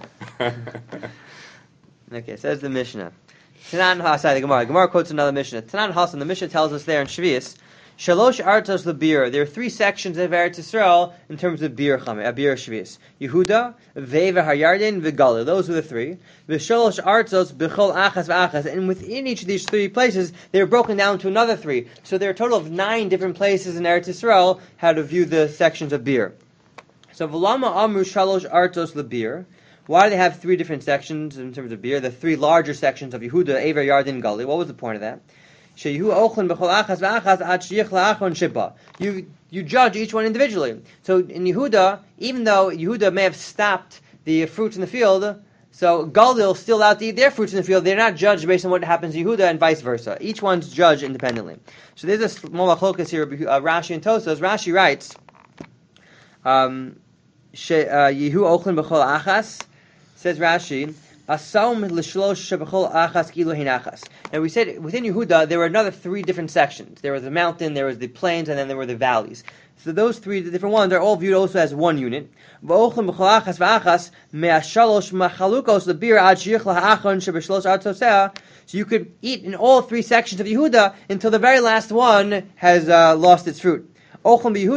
Okay, says the Mishnah. Tanan Hasai, the Gemara. Gemara quotes another Mishnah. Tanan Hasan, the Mishnah tells us there in Shvius, Shalosh Artos Labir. There are three sections of Eretz Yisrael in terms of Bir Shvius. Yehuda, Veva Hayardin, Vigali. Those were the three. V'Shalosh Artos B'chol Achas V'Achas. And within each of these three places, they were broken down to another three. So there are a total of 9 different places in Eretz Yisrael how to view the sections of Bir. So V'lama Amru Shalosh Artos Labir. Why do they have 3 different sections in terms of beer? The 3 larger sections of Yehuda, Aver, Yardin, Gali. What was the point of that? You judge each one individually. So in Yehuda, even though Yehuda may have stopped the fruits in the field, so Galil is still allowed to eat their fruits in the field. They're not judged based on what happens to Yehuda and vice versa. Each one's judged independently. So there's a small machlokas here, Rashi and Tosas. Rashi writes, Yehu Ochlin B'chol Achas, says Rashi, and we said within Yehuda there were another 3 different sections. There was the mountain, there was the plains, and then there were the valleys. So those 3 different ones are all viewed also as one unit. So you could eat in all 3 sections of Yehuda until the very last one has lost its fruit. So what's the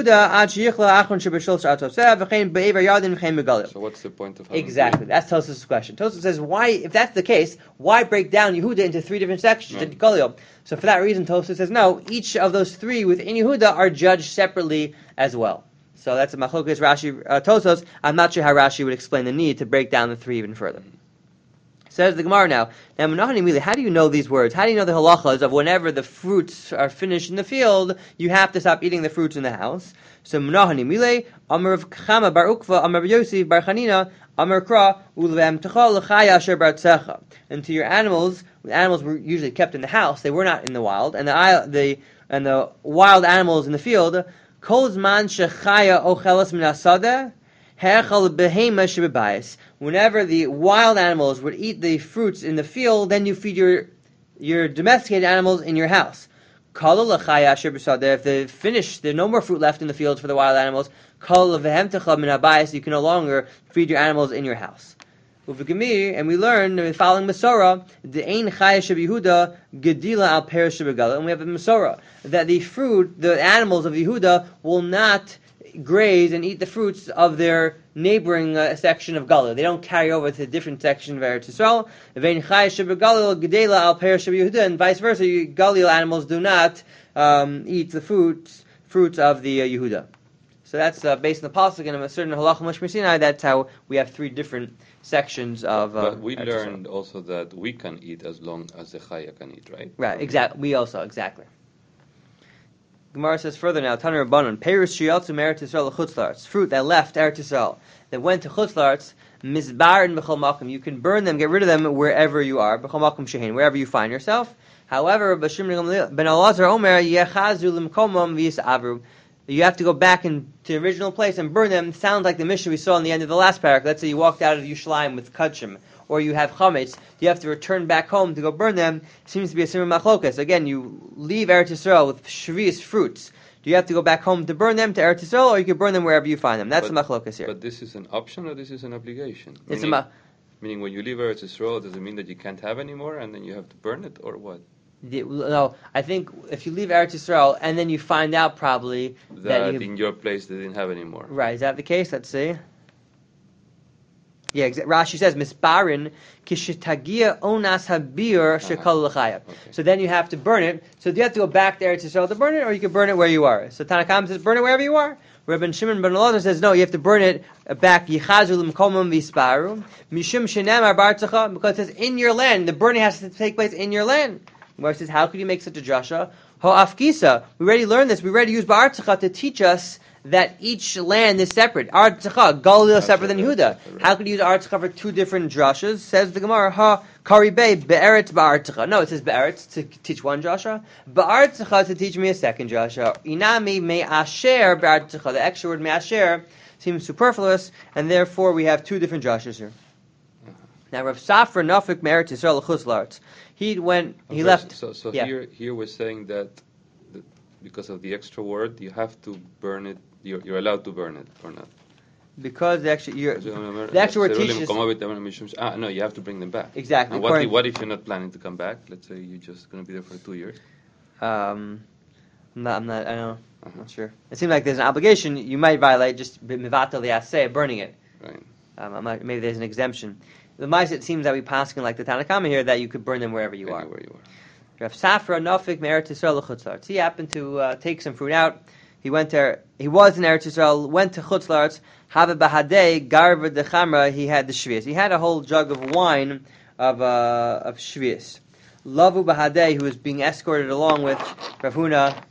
point of exactly? That's Tosas' question. Tosas says, why, if that's the case, why break down Yehuda into 3 different sections? Right. So for that reason, Tosas says, no, each of those 3 within Yehuda are judged separately as well. So that's a machlokes Rashi Tosas. I'm not sure how Rashi would explain the need to break down the 3 even further. Says the Gemara now. Now, how do you know these words? How do you know the halachas of whenever the fruits are finished in the field, you have to stop eating the fruits in the house? So, Menachani Mile, Amar of Chama Bar Ukva, Amar Yosef Bar Chanina, Amar Kra, Ulvam Techal L'chaya Asher Bar Tzecha. And to your animals, animals were usually kept in the house; they were not in the wild. And the wild animals in the field, Kol Zman Shechaya Ochelas Min Hasadeh. Whenever the wild animals would eat the fruits in the field, then you feed your domesticated animals in your house. If they finish, there's no more fruit left in the fields for the wild animals. You can no longer feed your animals in your house. And we learn following Masorah, and we have a Masorah that the animals of Yehuda will not graze and eat the fruits of their neighboring section of Galilee. They don't carry over to a different section of Eretz Yisrael. And vice versa, Galilee animals do not eat the fruits of the Yehuda. So that's based on the pasuk and a certain halacha Moshe Sinai. That's how we have three different sections of. But we learned also that we can eat as long as the chaya can eat, right? Right. Exactly. We also exactly. Gemara says further now, Tanur Rabbanon, Peirus Shiyatzu Eretz Yisrael Chutz La'aretz, fruit that left Eretz Yisrael, that went to Chutz La'aretz, Mizbar and B'chol Makom, you can burn them, get rid of them wherever you are, B'chol Makom Shehin, wherever you find yourself. However, B'Shim Ben Elazar Omer, Yechazu L'mkomam V'yis'avru, you have to go back to the original place and burn them. Sounds like the mission we saw in the end of the last parak. Let's say you walked out of Yerushalayim with Kachim, or you have chametz, you have to return back home to go burn them. Seems to be a similar machlokas. Again, you leave Eretz Yisrael with shvius fruits. Do you have to go back home to burn them to Eretz Yisrael, or you can burn them wherever you find them? That's the machlokas here. But this is an option, or this is an obligation? It's meaning when you leave Eretz Yisrael, does it mean that you can't have any more, and then you have to burn it, or what? No, I think if you leave Eretz Yisrael and then you find out probably that in your place they didn't have any more. Right, is that the case? Let's see. Yeah, Rashi says, Misparin kishitagia onas habir shekal l'chaya. So then you have to burn it. So do you have to go back to Eretz Yisrael to burn it, or you can burn it where you are? So Tanakam says, burn it wherever you are. Rabban Shimon ben Elazar says, no, you have to burn it back. Yichazu l'mkomam v'isparu mishum shenamar bartzacha, because it says in your land. The burning has to take place in your land. Where it says, how could you make such a drasha? Ho'afkisa. We already learned this. We already used Ba'artzacha to teach us that each land is separate. Artzacha, Galilee is separate than Yehuda. How could you use Artzacha for two different drashas? Says the Gemara, Karibei, Be'eretz Ba'artzacha. No, it says Be'eretz to teach one drasha. Ba'artzacha to teach me a second drasha. Inami me'asher Ba'artzacha. The extra word me'asher seems superfluous, and therefore we have two different drashas here. Now, Rav Safra Nafik Me'eretz Yisrael L'chutz La'aretz. He left. So yeah. Here we're saying that because of the extra word, you have to burn it. You're allowed to burn it or not? Because the extra word teaches. No, you have to bring them back. Exactly. And what if you're not planning to come back? Let's say you're just going to be there for 2 years. I'm not. I'm not sure. It seems like there's an obligation. You might violate just mivatal yaseh, burning it. Right. Maybe there's an exemption. The mice, it seems that we passing like the Tanakhama here that you could burn them wherever you are. Rav Safra Nafik Me'eretz Yisrael L'chutz La'aretz. He happened to take some fruit out. He went there. He was in Eretz Yisrael. Went to Chutz La'aretz. Have bahadei garva dechamra. He had the shvius. He had a whole jug of wine of shvius. Lavu bahadei, who was being escorted along with Rav Huna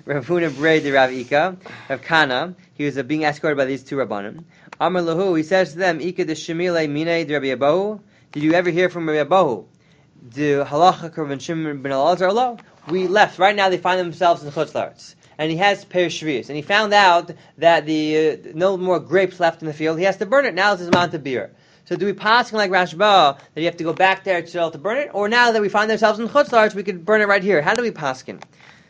Brei de Rav Ika, Rav Kana. He was being escorted by these two rabbanim. Amar lahu, he says to them, Ika de Shemile mine de Rabbi Abahu. Did you ever hear from Rabbi Abahu? The halacha Rabban Shimon ben Elazar lo. We left. Right now they find themselves in Chutz La'aretz. And he has Peir Shvius. And he found out that no more grapes left in the field. He has to burn it. Now it's his amount of beer. So do we pass like Rashba that you have to go back there to burn it? Or now that we find ourselves in Chutz La'aretz, we could burn it right here? How do we paskin?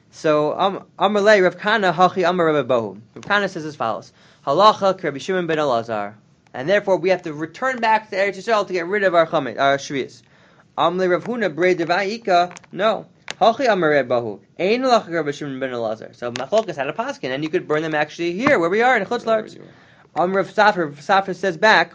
So Amar Lei Rav Kana Hachi Amar Rabbi Abahu. Rav Kana says as follows: Halacha Rabbi Shimon ben Elazar, and therefore we have to return back to Eretz Yisrael to get rid of our shvius. Amle Rav Huna Brei Devaika. No, Hachi Amar Rabbi Abahu. Ein Halacha Rabbi Shimon ben Elazar. So Machlokas had a paskin, and you could burn them actually here where we are in Chutz La'aretz. Rav Safra says back,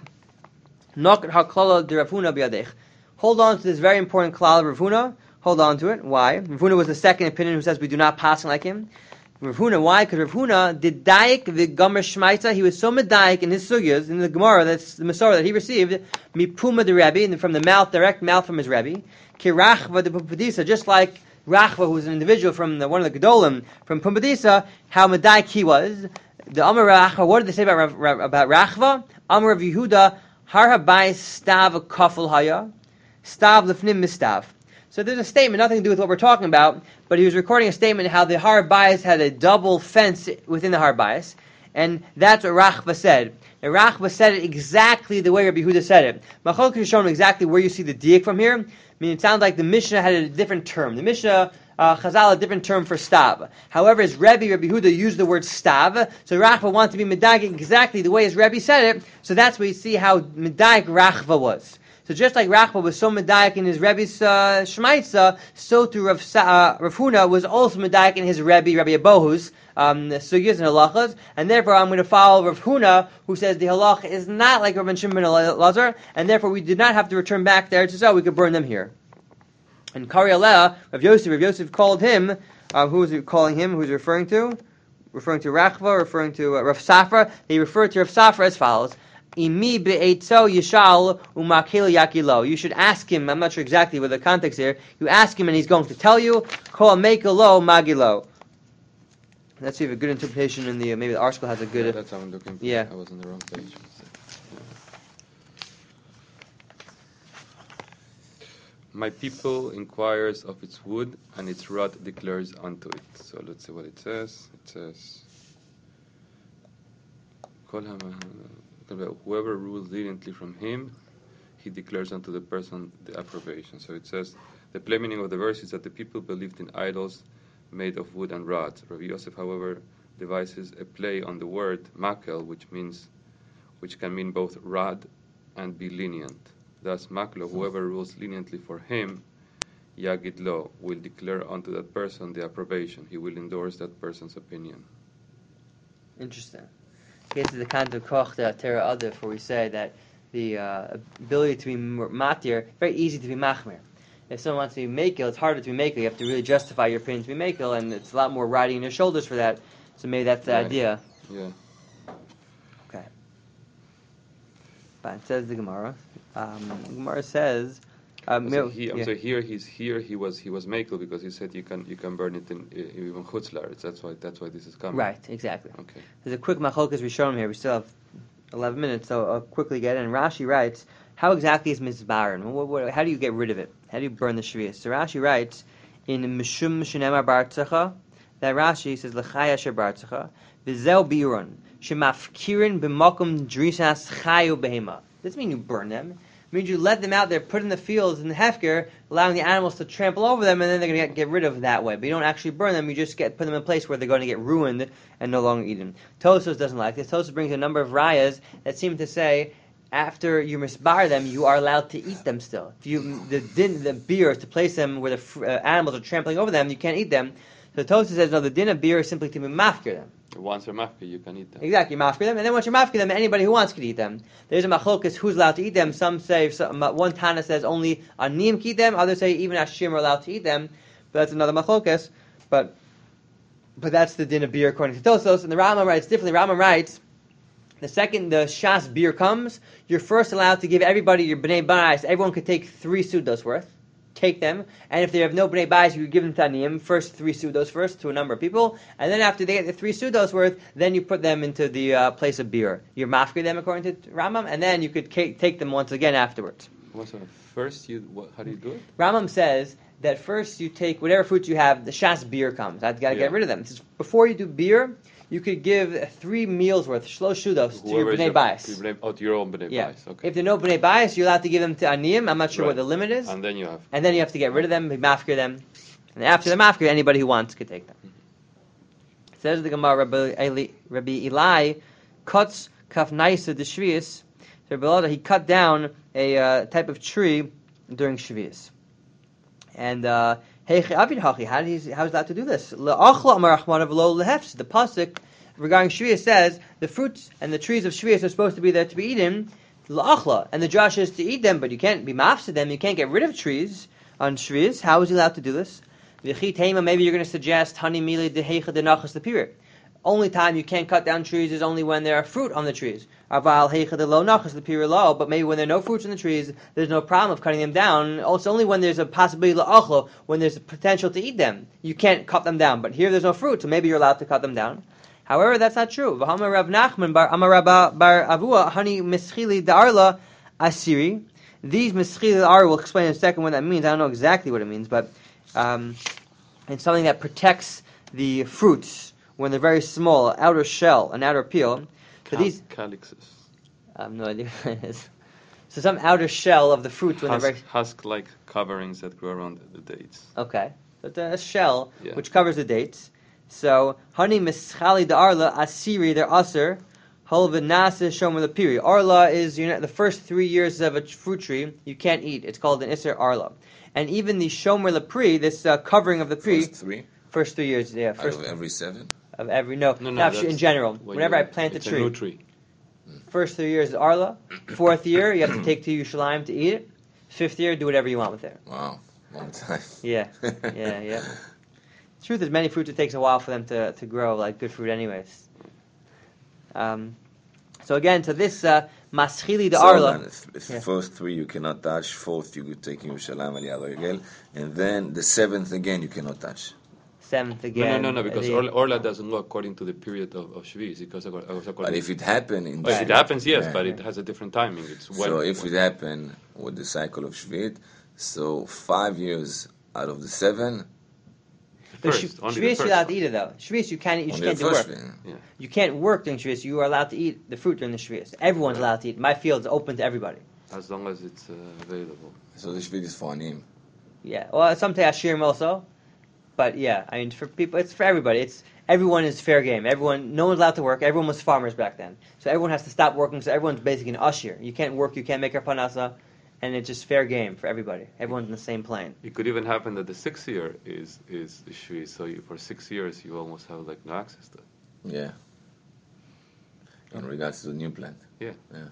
Nok HaKlala de Rav Huna b'yadech. Hold on to this very important klal of Rav Huna. Hold on to it. Why? Rav Huna was the second opinion who says we do not pass like him. Rav Huna. Why? Because Rav Huna did daik v'gomer shmaitza. He was so medaik in his sugyas, in the Gemara, that's the Masorah that he received, mipuma the Rebbe, and from the mouth, direct mouth from his Rebbe. Kirachva the Pumbedisa, just like Rachva, who was an individual from one of the Gedolim, from Pumbedisa, how medaik he was. The Amar Rachva, what did they say about Rachva? Amar Rav Yehuda, har habayis stav kafel haya, stav lefnim mistav. So there's a statement, nothing to do with what we're talking about, but he was recording a statement how the Har Bayis had a double fence within the Har Bayis, and that's what Rachva said. And Rachva said it exactly the way Rabbi Yehuda said it. Machlokes is shown exactly where you see the diak from here. I mean, it sounds like the Mishnah had a different term. The Mishnah, Chazal, a different term for stav. However, his Rabbi Yehuda used the word stav, so Rachva wanted to be medayik exactly the way his Rabbi said it, so that's where you see how medayik Rachva was. So just like Rachba was so medayik in his Rebbe's Shmaitza, so too Rav Huna was also medayik in his Rabbi Abohu's sugyas and halachas, and therefore I'm going to follow Rav Huna, who says the halacha is not like Rav Shimon ben Elazar, and therefore we did not have to return back there to so we could burn them here. And Kari Aleh, Rav Yosef called him, who was he calling him, who was he referring to? Referring to Rachba, referring to Rav Safra. He referred to Rav Safra as follows. Imi be'etzo yishal umakil yakilo. You should ask him. I'm not sure exactly what the context here. You ask him, and he's going to tell you. Kol mekelo magilo. Let's see if a good interpretation in the maybe the article has a good. Yeah, that's how I'm looking for. Yeah, I was on the wrong page. My people inquires of its wood, and its rod declares unto it. So let's see what it says. It says, whoever rules leniently from him, he declares unto the person the approbation. So it says, the plain meaning of the verse is that the people believed in idols made of wood and rods. Rabbi Yosef, however, devises a play on the word makel, which can mean both rod and be lenient. Thus, maklo, whoever rules leniently for him, yagid lo, will declare unto that person the approbation. He will endorse that person's opinion. Interesting. This is the kind of koch the Tera Adif, where we say that the ability to be matir, very easy to be machmir. If someone wants to be makel, it's harder to be makel. You have to really justify your opinion to be makel, and it's a lot more riding on your shoulders for that. So maybe that's the idea. Yeah. Okay. But it says the Gemara. The Gemara says. So here he was makel because he said you can burn it in even chutzlaretz. That's why this is coming. Right, exactly. Okay. There's a quick machlokes we show him here. We still have 11 minutes, so I'll quickly get in. Rashi writes, how exactly is mizbaron? How do you get rid of it? How do you burn the shvius? So Rashi writes in Mishum Shenemar Bartzacha that Rashi says L'chaya Asher Bartzacha v'zeu biuron shemafkirin b'makom drisas chayu behema. Doesn't mean you burn them. It means you let them out there, put in the fields in the hefker, allowing the animals to trample over them, and then they're going to get rid of that way. But you don't actually burn them; you just put them in a place where they're going to get ruined and no longer eaten. Tosfos doesn't like this. Tosfos brings a number of rayas that seem to say after you misbar them, you are allowed to eat them still. If the beer is to place them where the animals are trampling over them, you can't eat them. So Tosfos says no, the din of beer is simply to be mafkir them. Once you're mafkir, you can eat them. Exactly, mafkir them, and then once you're mafkir them, anybody who wants can eat them. There's a machlokas who's allowed to eat them. Some say, one Tana says only anim can eat them. Others say even ashim are allowed to eat them. But that's another machlokas. But that's the din of beer according to Tosfos. And the Rambam writes differently. Rambam writes, the second the shas beer comes, you're first allowed to give everybody your bnei bayis. Everyone could take 3 sudos worth. Take them, and if they have no bnei bayis, you give them taniyim. First 3 sudos first to a number of people, and then after they get the 3 sudos worth, then you put them into the place of beer. You're mafkir them according to Rambam, and then you could take them once again afterwards. First, how do you do it? Rambam says that first you take whatever fruits you have. The shas beer comes. I've got to get rid of them. Says, before you do beer, you could give 3 meals worth, shlosh shudos, to your bnei bayis. To your own bnei bayis. Okay. If there are no bnei bayis, you're allowed to give them to aniyim. I'm not sure what the limit is. And then you have to get rid of them, mafkir them, and after the mafkir, anybody who wants could take them. Says the Gemara, Rabbi Eli cuts kafnaisa the shvius. So Rabbi Elazar, he cut down a type of tree during shvius, and how is that to do this? The pasuk regarding shvius says the fruits and the trees of shvius are supposed to be there to be eaten, and the Josh is to eat them, but you can't be mafsed them. You can't get rid of trees on shvius. How is he allowed to do this? Maybe you're going to suggest honey mili dehecha denachas the period. Only time you can't cut down trees is only when there are fruit on the trees. Aval heicha de lo nachas the period low, but maybe when there are no fruits in the trees, there's no problem of cutting them down. Also, only when there's a possibility la'achlo, when there's a potential to eat them, you can't cut them down. But here there's no fruit, so maybe you're allowed to cut them down. However, that's not true. V'hamar Rav Nachman bar Amar bar Avua hani mischili da'arla asiri. These mischili da'arla, we'll explain in a second what that means. I don't know exactly what it means, but it's something that protects the fruits when they're very small, outer shell, an outer peel. So these calyxes. I have no idea what it is. So some outer shell of the fruits when they're very husk-like coverings that grow around the dates. Okay, so it's a shell which covers the dates. So honey mischali da'arla asiri they're aser hol v'nasa shomer lepiri. Arla is the first 3 years of a fruit tree you can't eat. It's called an iser arla, and even the shomer lepri, this covering of the pri. First 3 years, yeah. First out of every 7. Of every no in general. Whenever I plant a tree, a new tree. First 3 years is arla. 4th year you have to take to Yerushalayim to eat it. 5th year do whatever you want with it. Wow, long time. Yeah. The truth is, many fruits it takes a while for them to grow, like good fruit, anyways. So again, to this maschili de arla. First 3 you cannot touch. 4th you could take Yerushalayim Aliyah Regel, and then the 7th again you cannot touch. 7th again. No, because Orla doesn't go according to the period of Shvi'is. But if it happens... If it happens, yes, but it has a different timing. So if it happens with the cycle of Shvi'it, so 5 years out of the 7... Shvi'is you're allowed to eat it though. Shvi'is you can't do work. Yeah. You can't work during Shvi'is. You are allowed to eat the fruit during the Shvi'is. Everyone's allowed to eat. My field is open to everybody. As long as it's available. So the Shvi'it is for Anim. Yeah, well some take Ashirim also. But yeah, I mean, for people, it's for everybody. Everyone is fair game. No one's allowed to work. Everyone was farmers back then, so everyone has to stop working. So everyone's basically an ashir. You can't work. You can't make your panasa, and it's just fair game for everybody. Everyone's in the same plane. It could even happen that the 6th year is Shvi, so for 6 years you almost have like no access to it. Yeah. In regards to the new plant. Yeah.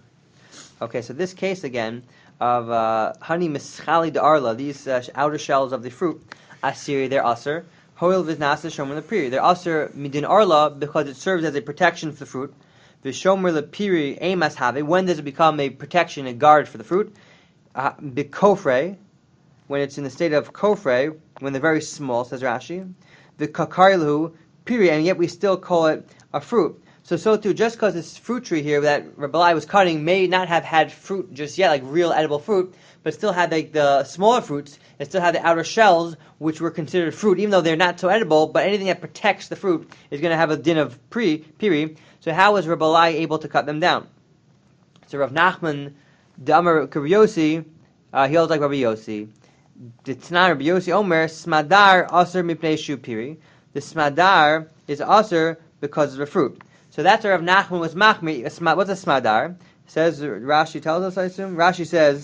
Okay, so this case again of honey mischali de'arla, these outer shells of the fruit. Asiri, they're aser. Hoil v'nasa shomer lepiri. They're aser midin arla because it serves as a protection for the fruit. V'shomer lepiri emas have. When does it become a protection, a guard for the fruit? B'kofre, when it's in the state of kofre, when they're very small, says Rashi. V'kakarlu piri, and yet we still call it a fruit. So too, just because this fruit tree here that Rabbi was cutting may not have had fruit just yet, like real edible fruit, but still had like the smaller fruits. It still had the outer shells, which were considered fruit, even though they're not so edible. But anything that protects the fruit is going to have a din of piri. So how was Rabbi able to cut them down? So Rav Nachman, Damar Rabbi he holds like Rabbi Yossi. The Tanan Rabbi Yossi Omer Smadar Aser Mipnei Shu Piri. The Smadar is Aser because of the fruit. So that's where Rav Nachman was machmir. What's a Smadar? Says Rashi tells us, I assume. Rashi says.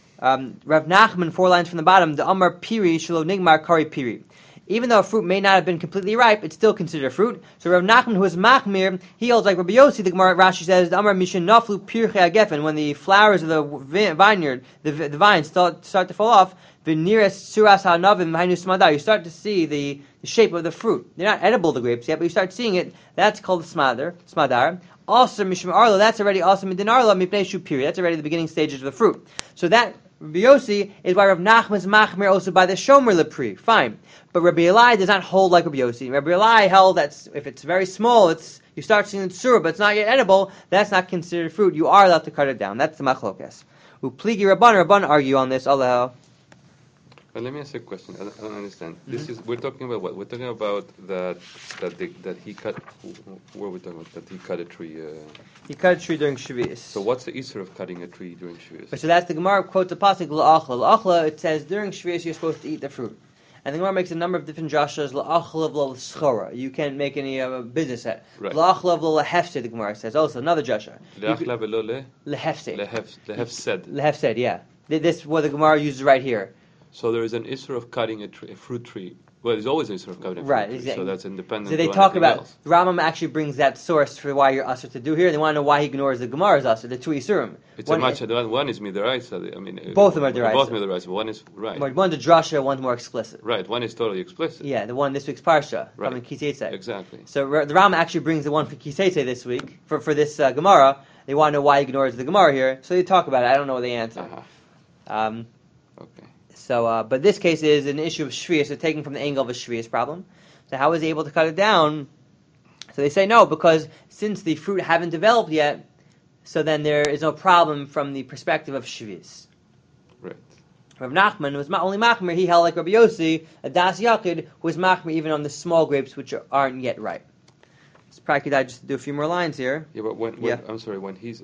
Rav Nachman, 4 lines from the bottom, the Amar Piri Shelo Nigmar Kari Piri. Even though a fruit may not have been completely ripe, it's still considered a fruit. So Rav Nachman, who is Machmir, he holds like Rabbi Yossi, the Gemara Rashi says, the Amar Mishin Naflu Pirchei Agefen, when the flowers of the vineyard, the vines start to fall off, the nearest Suras HaNavim Hainu Smadar, you start to see the shape of the fruit. They're not edible, the grapes yet, but you start seeing it. That's called Smadar. Also, Mishum Arla, that's already also Midin Arla, Mipnei Shu Piri. That's already the beginning stages of the fruit. So that Rabbi Yossi is why Rav Nachman's machmir also by the shomer lepri. Fine, but Rabbi Eli does not hold like Rabbi Yossi. Rabbi Eli held that if it's very small, you start seeing it surah, but it's not yet edible. That's not considered fruit. You are allowed to cut it down. That's the machlokes. Upligi Rabban argue on this. Allah. But let me ask you a question. I don't understand. We're talking about what? We're talking about that he cut. What are we talking about? That he cut a tree. He cut a tree during Shavuos. So what's the issue of cutting a tree during Shavuos? So that's the Gemara quotes the pasuk la'achla. La'achla, it says during Shavuos you're supposed to eat the fruit. And the Gemara makes a number of different drashas. La'achla v'lo l'schora. You can't make any business at. Right. La'achla v'lo lehefsed, the Gemara says. Also another drasha. La'achla v'lo lehefsed. Lehefsed. Lehefsed, yeah. This is what the Gemara uses right here. So there is an issue of cutting a fruit tree. Well, there's always an issue of cutting a fruit Right, tree, exactly. so that's independent. So they to talk anything about, else. the Rambam actually brings that source for why you're usher to do here. They want to know why he ignores the Gemara's usher, the two Isurim. It's one is midaraisa. I mean, both of them are deraisa. Both midaraisa. One is right. One's a drasha, one's more explicit. Right. One is totally explicit. Yeah, the one this week's parsha Right. from Kiseitze. Exactly. So the Rambam actually brings the one for Kiseitze this week for this Gemara. They want to know why he ignores the Gemara here, so they talk about it. I don't know the answer. Uh-huh. Okay. So, but this case is an issue of shvius, so taken from the angle of a shvius problem. So how is he able to cut it down? So they say no, because since the fruit haven't developed yet, so then there is no problem from the perspective of shvius. Right. Rav Nachman was only machmir. He held like Rabbi Yossi, a das yakid, who was machmir even on the small grapes which aren't yet ripe. It's probably could just do a few more lines here. Yeah, but when I'm sorry, when he's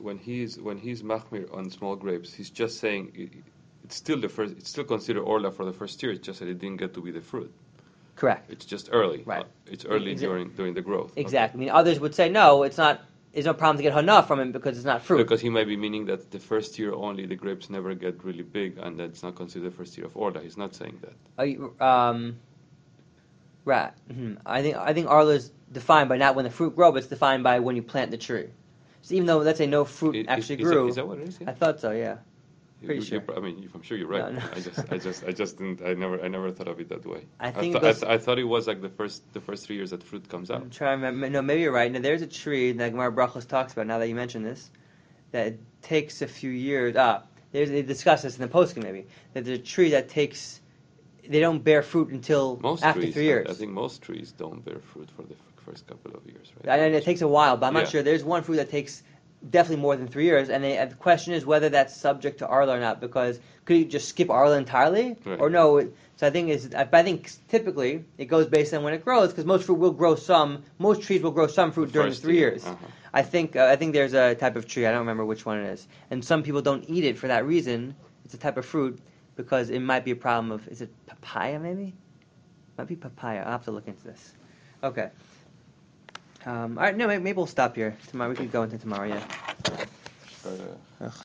machmir on small grapes, he's just saying it's still the first. It's still considered orla for the first year. It's just that it didn't get to be the fruit. Correct. It's just early. Right. It's early during the growth. Exactly. I mean, others would say no. It's not. There's no problem to get hana from it because it's not fruit. Because he might be meaning that the first year only the grapes never get really big, and that's not considered the first year of orla. He's not saying that. Right. Mm-hmm. I think arla is defined by not when the fruit grows, but it's defined by when you plant the tree. So even though let's say no fruit actually grew, is that what it is? Yeah? I thought so. Yeah. Pretty sure. I mean, I'm sure you're right. No. I just didn't. I never thought of it that way. I think I thought it was like the first 3 years that fruit comes out. I'm trying to remember. No, maybe you're right. Now there's a tree that Gemara Brachos talks about. Now that you mention this, that it takes a few years. They discuss this in the postscript maybe that there's a tree that takes. They don't bear fruit until after 3 years. I think most trees don't bear fruit for the first couple of years, right? And it takes a while, but I'm not sure. There's one fruit that takes definitely more than 3 years, and the question is whether that's subject to Arla or not, because could you just skip Arla entirely, or no? So I think typically it goes based on when it grows, because most trees will grow some fruit during the 3 years. Uh-huh. I think there's a type of tree, I don't remember which one it is, and some people don't eat it for that reason. It's a type of fruit, because it might be a problem of, is it papaya maybe? Might be papaya, I'll have to look into this. Okay. All right, no, maybe we'll stop here. Tomorrow we can go into tomorrow, yeah.